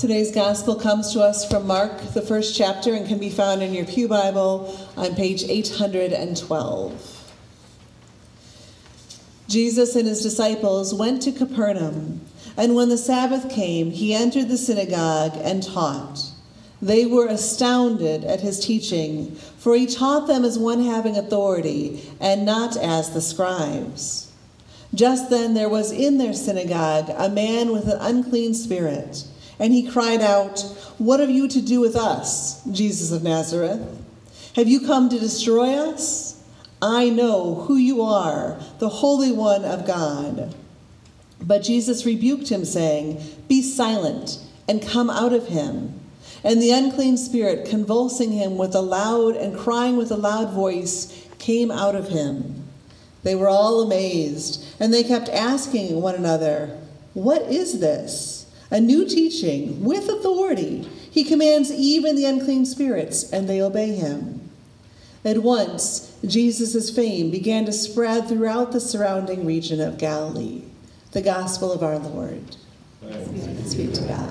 Today's gospel comes to us from Mark, the first chapter, and can be found in your Pew Bible on page 812. Jesus and his disciples went to Capernaum, and when the Sabbath came, he entered the synagogue and taught. They were astounded at his teaching, for he taught them as one having authority, and not as the scribes. Just then there was in their synagogue a man with an unclean spirit, and he cried out, "What have you to do with us, Jesus of Nazareth? Have you come to destroy us? I know who you are, the Holy One of God." But Jesus rebuked him, saying, "Be silent, and come out of him." And the unclean spirit, convulsing him with a loud and crying with a loud voice, came out of him. They were all amazed, and they kept asking one another, "What is this? A new teaching with authority. He commands even the unclean spirits, and they obey him." At once, Jesus' fame began to spread throughout the surrounding region of Galilee. The gospel of our Lord. Thanks be to God.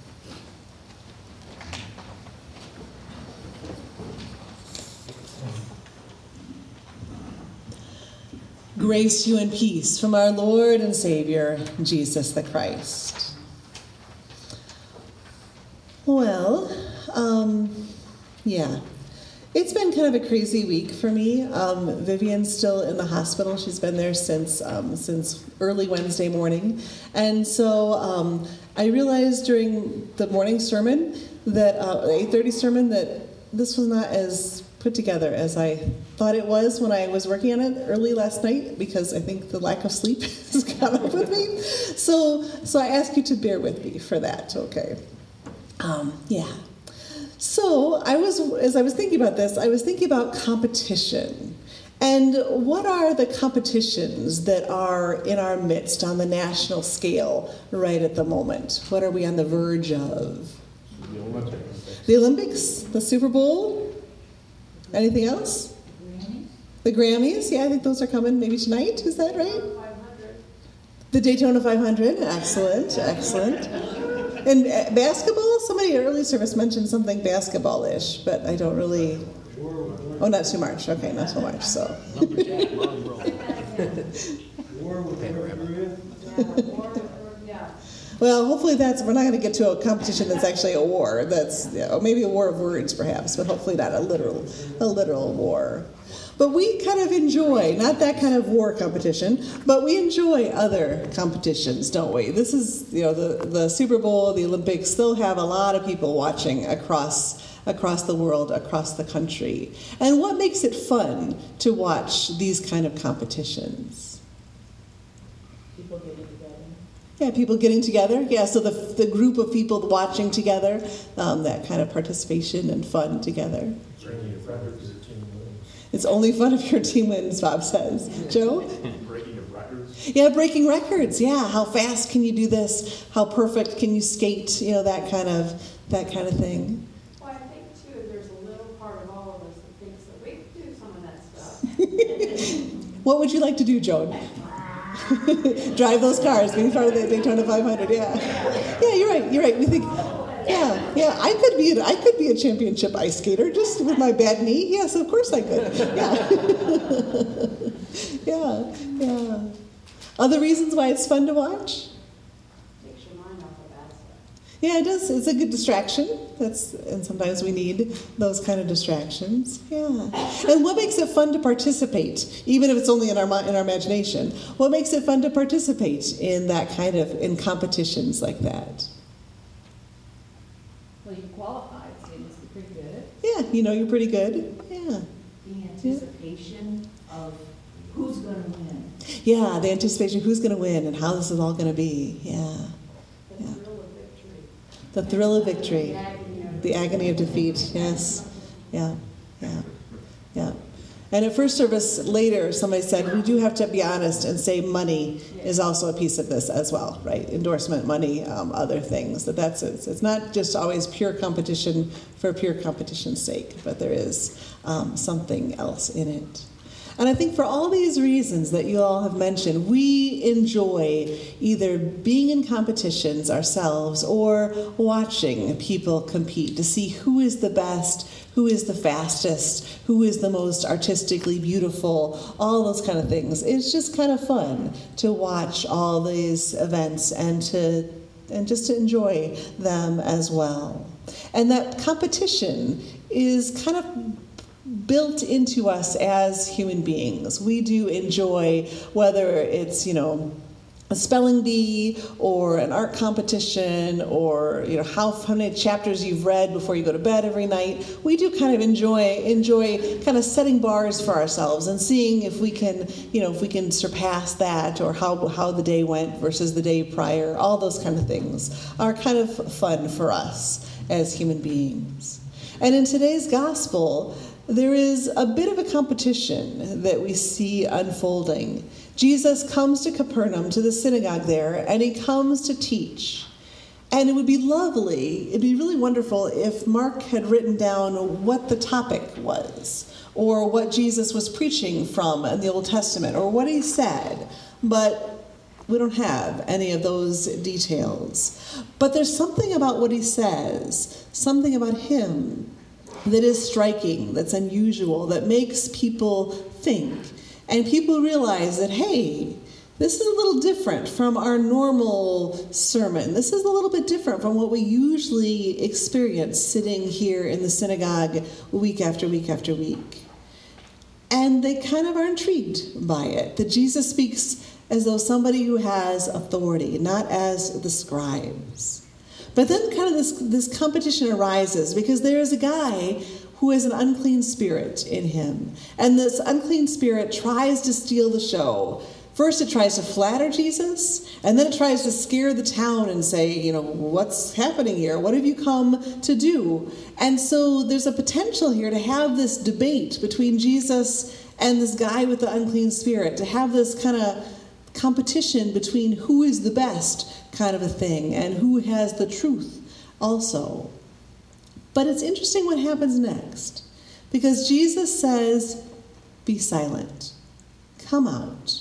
Grace to you and peace from our Lord and Savior, Jesus the Christ. Well, it's been kind of a crazy week for me. Vivian's still in the hospital. She's been there since early Wednesday morning. And so I realized during the morning sermon, that 8:30 sermon, that this was not as put together as I thought it was when I was working on it early last night, because I think the lack of sleep has caught up with me. So I ask you to bear with me for that, okay? So as I was thinking about this, I was thinking about competition. And what are the competitions that are in our midst on the national scale right at the moment? What are we on the verge of? The Olympics. The Olympics? The Super Bowl? Anything else? The Grammys? Yeah, I think those are coming maybe tonight. Is that right? The Daytona 500. Excellent, excellent. And basketball? Somebody at early service mentioned something basketball-ish, but I don't really... Oh, not too much. Okay, not so much, so... Well, hopefully we're not going to get to a competition that's actually a war. That's maybe a war of words, perhaps, but hopefully not a literal war. But we kind of enjoy, not that kind of war competition, but we enjoy other competitions, don't we? This is, the Super Bowl, the Olympics, they'll have a lot of people watching across the world, across the country. And what makes it fun to watch these kind of competitions? People getting together. Yeah, people getting together. Yeah, so the group of people watching together, that kind of participation and fun together. It's only fun if your team wins, Bob says. Joe? Breaking of records. Yeah, breaking records. Yeah, how fast can you do this? How perfect can you skate? That kind of thing. Well, I think too, there's a little part of all of us that thinks that we can do some of that stuff. What would you like to do, Joan? Drive those cars, being part of the Daytona 500. Yeah, you're right. We think. Yeah. I could be a championship ice skater just with my bad knee. Yes, of course I could. Yeah. Yeah. Other reasons why it's fun to watch? Takes your mind off of bad stuff. Yeah, it does. It's a good distraction. And sometimes we need those kind of distractions. Yeah. And what makes it fun to participate, even if it's only in our imagination? What makes it fun to participate in in competitions like that? Well, you qualified, so you must be pretty good. Yeah, you're pretty good. Yeah. The anticipation of who's going to win. Yeah, the anticipation of who's going to win and how this is all going to be. Yeah. The thrill of victory. The thrill of victory. The agony of The agony of defeat. Yes. Yeah. And at first service later, somebody said, we do have to be honest and say money is also a piece of this as well, right? Endorsement money, other things. It's not just always pure competition for pure competition's sake, but there is something else in it. And I think for all these reasons that you all have mentioned, we enjoy either being in competitions ourselves or watching people compete to see who is the best, who is the fastest, who is the most artistically beautiful, all those kind of things. It's just kind of fun to watch all these events and just to enjoy them as well. And that competition is kind of built into us as human beings. We do enjoy, whether it's, a spelling bee or an art competition or, how many chapters you've read before you go to bed every night. We do kind of enjoy kind of setting bars for ourselves and seeing if we can surpass that, or how the day went versus the day prior. All those kind of things are kind of fun for us as human beings. And in today's gospel, there is a bit of a competition that we see unfolding. Jesus comes to Capernaum, to the synagogue there, and he comes to teach. And it would be lovely, it'd be really wonderful if Mark had written down what the topic was, or what Jesus was preaching from in the Old Testament, or what he said. But we don't have any of those details. But there's something about what he says, something about him, that is striking, that's unusual, that makes people think. And people realize that, hey, this is a little different from our normal sermon. This is a little bit different from what we usually experience sitting here in the synagogue week after week after week. And they kind of are intrigued by it, that Jesus speaks as though somebody who has authority, not as the scribes. But then kind of this competition arises because there is a guy who has an unclean spirit in him. And this unclean spirit tries to steal the show. First it tries to flatter Jesus, and then it tries to scare the town and say, what's happening here? What have you come to do? And so there's a potential here to have this debate between Jesus and this guy with the unclean spirit, to have this kind of competition between who is the best kind of a thing and who has the truth also. But it's interesting what happens next, because Jesus says, be silent, come out.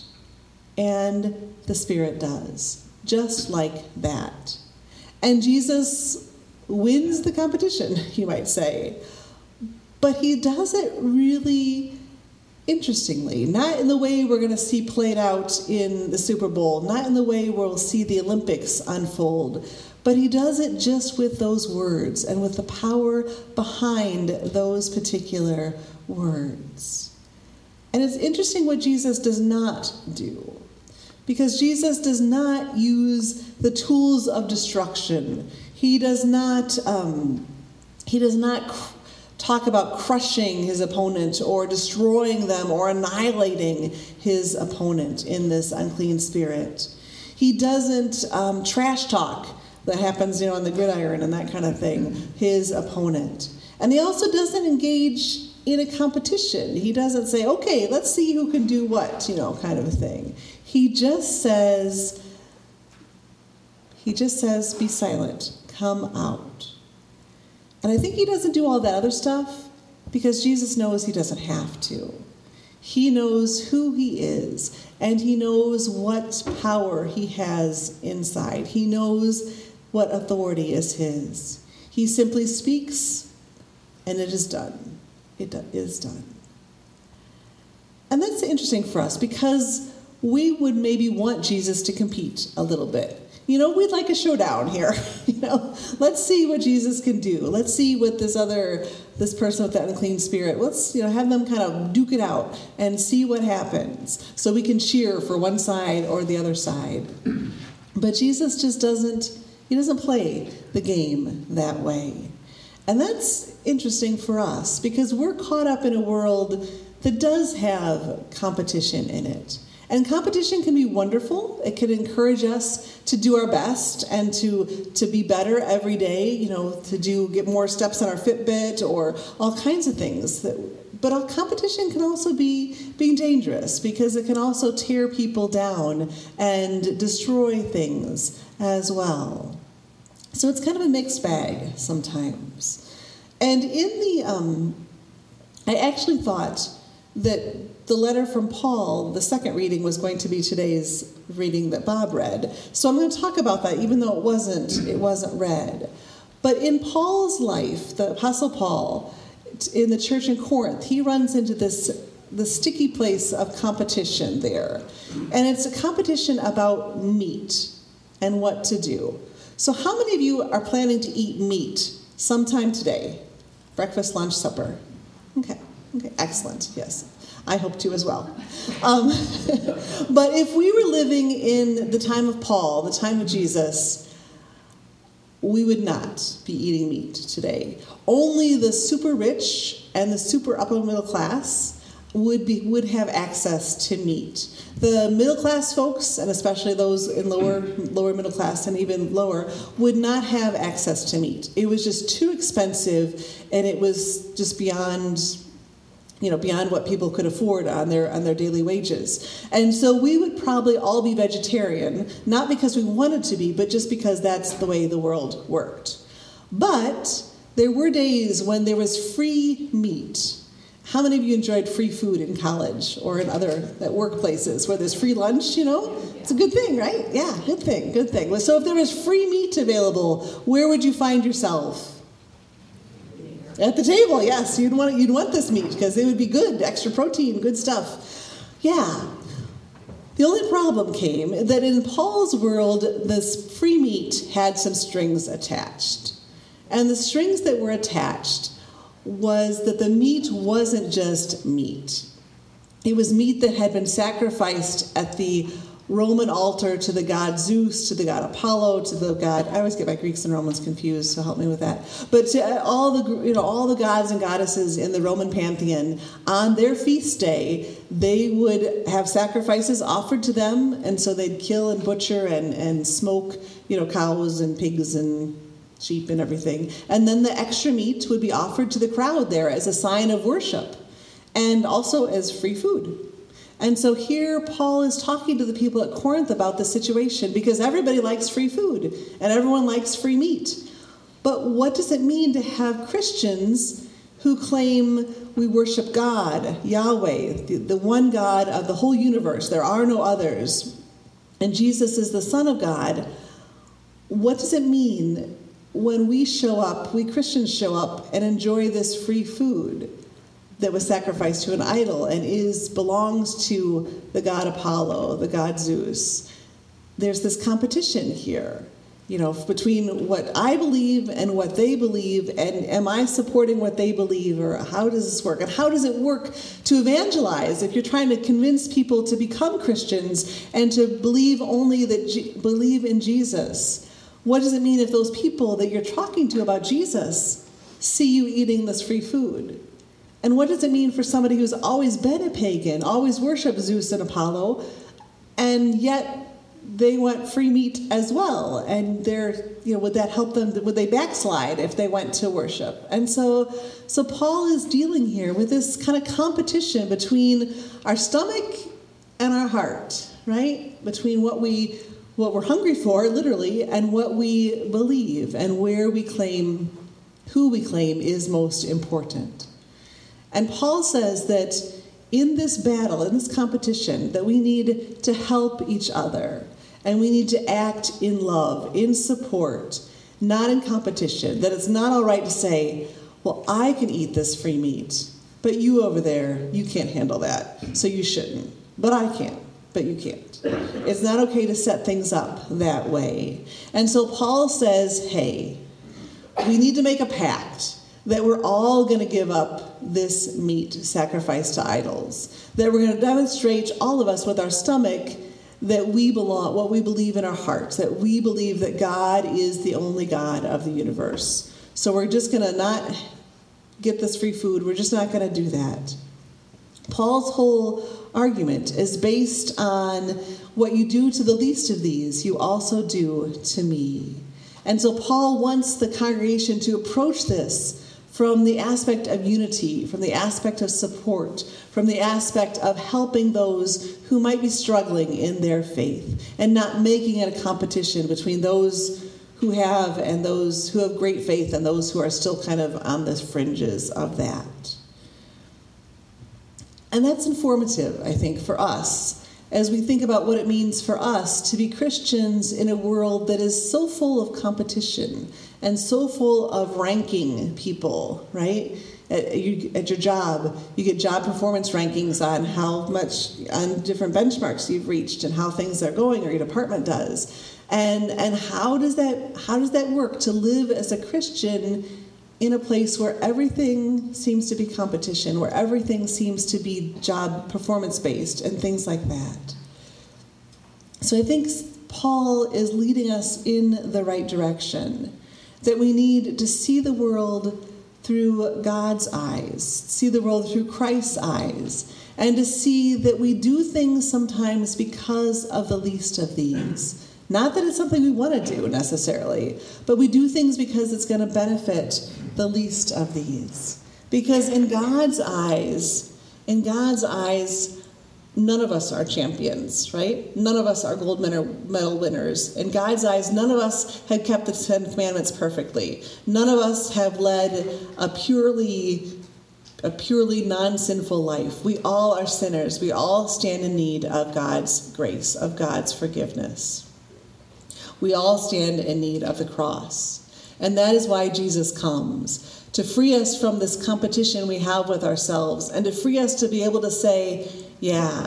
And the spirit does, just like that. And Jesus wins the competition, you might say. But he does it really interestingly, not in the way we're going to see played out in the Super Bowl, not in the way we'll see the Olympics unfold, but he does it just with those words and with the power behind those particular words. And it's interesting what Jesus does not do, because Jesus does not use the tools of destruction. He does not talk about crushing his opponent or destroying them or annihilating his opponent in this unclean spirit. He doesn't trash talk that happens, on the gridiron and that kind of thing, his opponent. And he also doesn't engage in a competition. He doesn't say, okay, let's see who can do what, kind of a thing. He just says, be silent, come out. And I think he doesn't do all that other stuff because Jesus knows he doesn't have to. He knows who he is, and he knows what power he has inside. He knows what authority is his. He simply speaks, and it is done. It is done. And that's interesting for us because we would maybe want Jesus to compete a little bit. We'd like a showdown here. Let's see what Jesus can do. Let's see what this person with that unclean spirit, let's, have them kind of duke it out and see what happens so we can cheer for one side or the other side. But Jesus just doesn't play the game that way. And that's interesting for us because we're caught up in a world that does have competition in it. And competition can be wonderful. It can encourage us to do our best and to be better every day, to get more steps on our Fitbit or all kinds of things. But competition can also be dangerous because it can also tear people down and destroy things as well. So it's kind of a mixed bag sometimes. And I actually thought that the letter from Paul, the second reading, was going to be today's reading that Bob read. So I'm going to talk about that, even though it wasn't read. But in Paul's life, the Apostle Paul, in the church in Corinth, he runs into the sticky place of competition there. And it's a competition about meat and what to do. So how many of you are planning to eat meat sometime today? Breakfast, lunch, supper? Okay, excellent, yes. I hope to as well. But if we were living in the time of Paul, the time of Jesus, we would not be eating meat today. Only the super rich and the super upper middle class would have access to meat. The middle class folks, and especially those in lower middle class and even lower, would not have access to meat. It was just too expensive, and it was just beyond what people could afford on their daily wages. And so we would probably all be vegetarian, not because we wanted to be, but just because that's the way the world worked. But there were days when there was free meat. How many of you enjoyed free food in college or in other workplaces where there's free lunch, It's a good thing, right? Yeah, good thing. So if there was free meat available, where would you find yourself? At the table, yes. You'd want this meat because it would be good, extra protein, good stuff. Yeah. The only problem came that in Paul's world, this free meat had some strings attached. And the strings that were attached was that the meat wasn't just meat. It was meat that had been sacrificed at the Roman altar to the god Zeus, to the god Apollo, to the god, I always get my Greeks and Romans confused, so help me with that. But to all the gods and goddesses in the Roman pantheon, on their feast day, they would have sacrifices offered to them, and so they'd kill and butcher and smoke, cows and pigs and sheep and everything. And then the extra meat would be offered to the crowd there as a sign of worship and also as free food. And so here Paul is talking to the people at Corinth about the situation because everybody likes free food and everyone likes free meat. But what does it mean to have Christians who claim we worship God, Yahweh, the one God of the whole universe? There are no others. And Jesus is the Son of God. What does it mean when we Christians show up and enjoy this free food that was sacrificed to an idol and belongs to the god Apollo, the god Zeus? There's this competition here, between what I believe and what they believe, and am I supporting what they believe, or how does this work? And how does it work to evangelize if you're trying to convince people to become Christians and to believe in Jesus? What does it mean if those people that you're talking to about Jesus see you eating this free food? And what does it mean for somebody who's always been a pagan, always worshipped Zeus and Apollo, and yet they want free meat as well? And would that help them? Would they backslide if they went to worship? And so Paul is dealing here with this kind of competition between our stomach and our heart, right? Between what we're hungry for, literally, and what we believe, and who we claim is most important. And Paul says that in this battle, in this competition, that we need to help each other, and we need to act in love, in support, not in competition. That it's not all right to say, well, I can eat this free meat, but you over there, you can't handle that, so you shouldn't. But I can. But you can't. It's not okay to set things up that way. And so Paul says, hey, we need to make a pact that we're all going to give up this meat sacrificed to idols, that we're going to demonstrate, all of us with our stomach, that we belong, what we believe in our hearts, that we believe that God is the only God of the universe. So we're just going to not get this free food. We're just not going to do that. Paul's whole argument is based on what you do to the least of these, you also do to me. And so Paul wants the congregation to approach this from the aspect of unity, from the aspect of support, from the aspect of helping those who might be struggling in their faith, and not making it a competition between those who have and those who have great faith and those who are still kind of on the fringes of that. And that's informative, I think, for us as we think about what it means for us to be Christians in a world that is so full of competition and so full of ranking people, right? At your job, you get job performance rankings on how much, on different benchmarks you've reached and how things are going, or your department does. And how does that work to live as a Christian in a place where everything seems to be competition, where everything seems to be job performance-based and things like that? So I think Paul is leading us in the right direction, that we need to see the world through God's eyes, see the world through Christ's eyes, and to see that we do things sometimes because of the least of these. Not that it's something we want to do necessarily, but we do things because it's going to benefit the least of these. Because in God's eyes, none of us are champions, right? None of us are gold medal winners. In God's eyes, none of us have kept the Ten Commandments perfectly. None of us have led a purely non-sinful life. We all are sinners. We all stand in need of God's grace, of God's forgiveness. We all stand in need of the cross. And that is why Jesus comes, to free us from this competition we have with ourselves, and to free us to be able to say, yeah,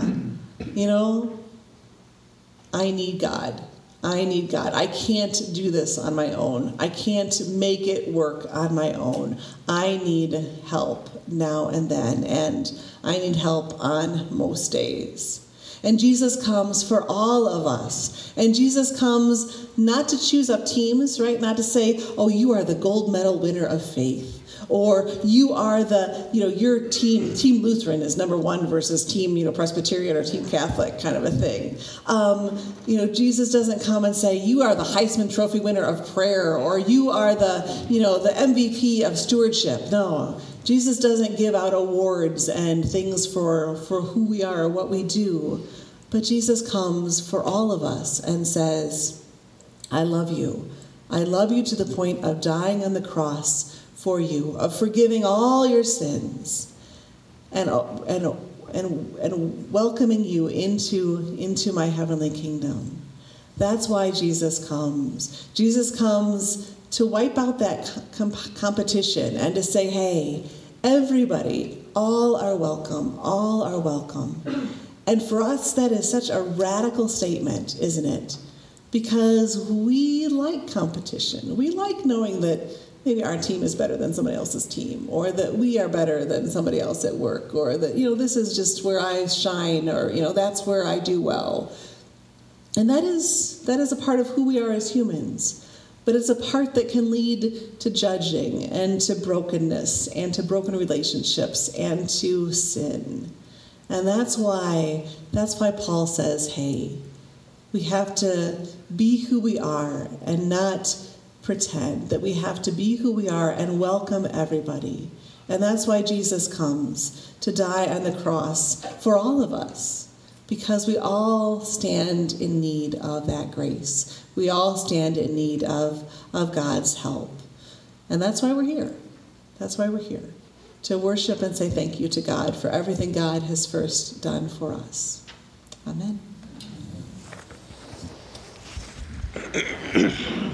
I need God. I can't do this on my own. I can't make it work on my own. I need help now and then, and I need help on most days. And Jesus comes for all of us. And Jesus comes not to choose up teams, right? Not to say, oh, you are the gold medal winner of faith. Or you are your team Lutheran is number one versus team, Presbyterian or team Catholic kind of a thing. Jesus doesn't come and say, you are the Heisman Trophy winner of prayer, or you are the MVP of stewardship. No, Jesus doesn't give out awards and things for who we are or what we do. But Jesus comes for all of us and says, I love you. I love you to the point of dying on the cross for you, of forgiving all your sins, and welcoming you into my heavenly kingdom. That's why Jesus comes. Jesus comes to wipe out that competition and to say, hey, everybody, all are welcome, all are welcome. And for us, that is such a radical statement, isn't it? Because we like competition. We like knowing that maybe our team is better than somebody else's team, or that we are better than somebody else at work, or that, this is just where I shine, or, that's where I do well. And that is a part of who we are as humans. But it's a part that can lead to judging and to brokenness and to broken relationships and to sin. And that's why Paul says, hey, we have to be who we are and not pretend, that we have to be who we are and welcome everybody. And that's why Jesus comes to die on the cross for all of us, because we all stand in need of that grace. We all stand in need of God's help. And that's why we're here. That's why we're here, to worship and say thank you to God for everything God has first done for us. Amen.